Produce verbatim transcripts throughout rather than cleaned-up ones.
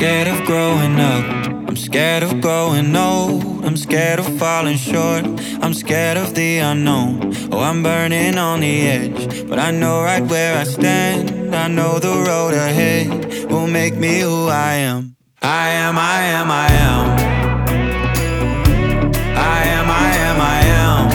scared of growing up. I'm scared of growing old. I'm scared of falling short. I'm scared of the unknown. Oh, I'm burning on the edge, but I know right where I stand. I know the road ahead will make me who I am. I am, I am, I am. I am, I am, I am.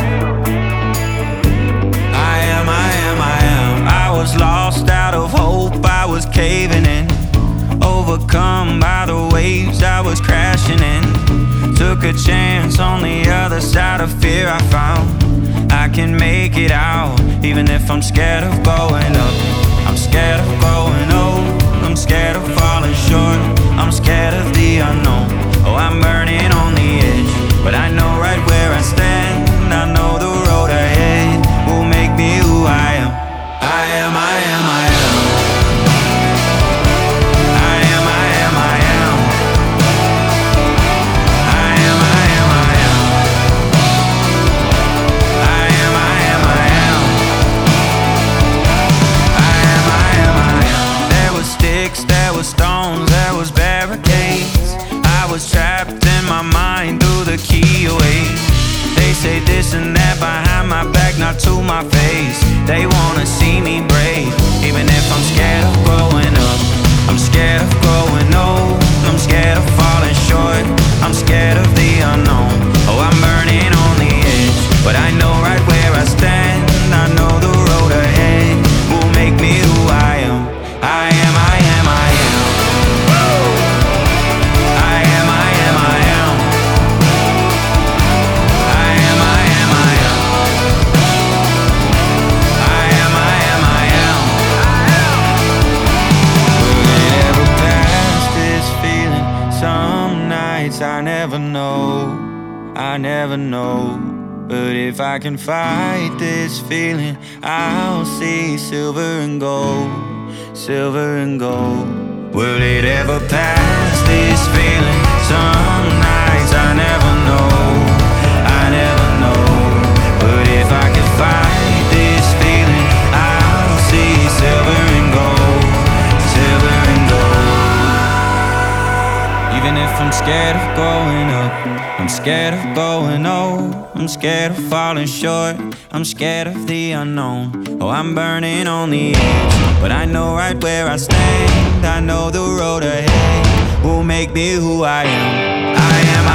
I am, I am, I am. I was lost out of hope, I was caving in, overcome by the waves I was crashing in. Took a chance on the other side of fear. I found I can make it out, even if I'm scared of going up. I'm scared of growing old. I'm scared of falling short. I'm scared of the unknown. Oh, I'm burning on the edge, but I know right where I stand. I know the road ahead will make me who I am. I am, I am, I am. I am, I am, I am. I am, I am, I am. I am, I am, I am. I am, I am, I am. There was sticks, there was stones, there was barricades. I was trapped in my mind through the key away. They say this and that behind my back, not to my face. They wanna see me brave, even if I'm scared of growing up. I'm scared of growing old. I'm scared of falling short. I'm scared of the unknown. Oh, I'm burning on the edge, but I know right where I stand. I know the road ahead will make me who I am. I am, I am, I am. I am, I am, I am. I am, I am, I am. I am, I am, I am. Will it ever pass this feeling? Some nights I never know, I never know. But if I can fight this feeling, I'll see silver and gold, silver and gold. Will it ever pass this feeling? Some nights I never know, I never know. But if I can fight this feeling, I'll see silver and gold, silver and gold. Even if I'm scared of growing up, I'm scared of growing old. I'm scared of falling short. I'm scared of the unknown. Oh, I'm burning on the edge, but I know right where I stand. I know the road ahead will make me who I am. I am